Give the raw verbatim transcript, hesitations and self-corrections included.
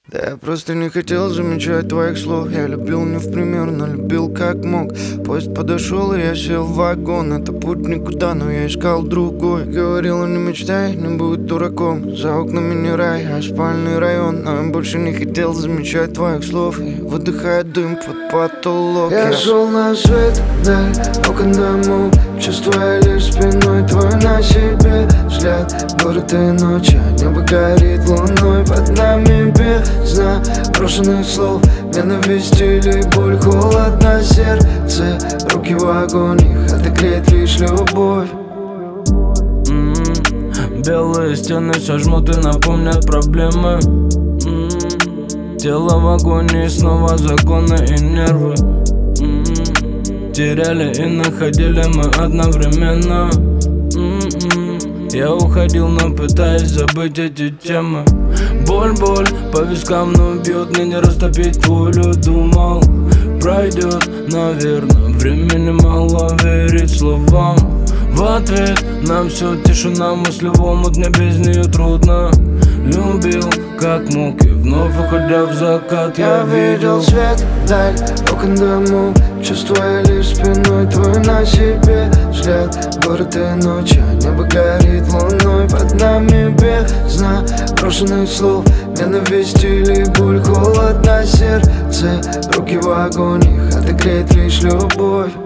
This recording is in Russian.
Да я просто не хотел замечать твоих слов. Я любил не в пример, но любил как мог. Поезд подошел, и я сел в вагон. Это путь никуда, но я искал другой. Говорила, не мечтай, не будь дураком. За окнами не рай, а спальный район. Но я больше не хотел замечать твоих слов. И выдыхая дым под потолок. Я шел на свет, даль, окон домов, чувствуя лишь спиной твой на себе взгляд. Город и ночь, а небо горит луной. Под нами бездна брошенных слов, ненависть или боль, холод на сердце. Руки в огонь, их отогреет лишь любовь. mm-hmm. Белые стены все жмут и напомнят проблемы. mm-hmm. Тело в агонии, снова законы и нервы. mm-hmm. Теряли и находили мы одновременно. mm-hmm. Я уходил, но пытаюсь забыть эти темы. Боль, боль по вискам, но бьет, мне не растопить волю. Думал, пройдет, наверное, времени мало верить словам. В ответ на все тишина, мысли в омут, мне без нее трудно. Любил, как мог, и вновь уходя в закат я, я видел свет, даль, окон домов, чувствуя лишь спиной твой на себе взгляд. Город и ночь, а небо горит луной. Под нами бездна брошенных слов, ненависть или боль, холод на сердце. Руки в огонь, их отогреет лишь любовь.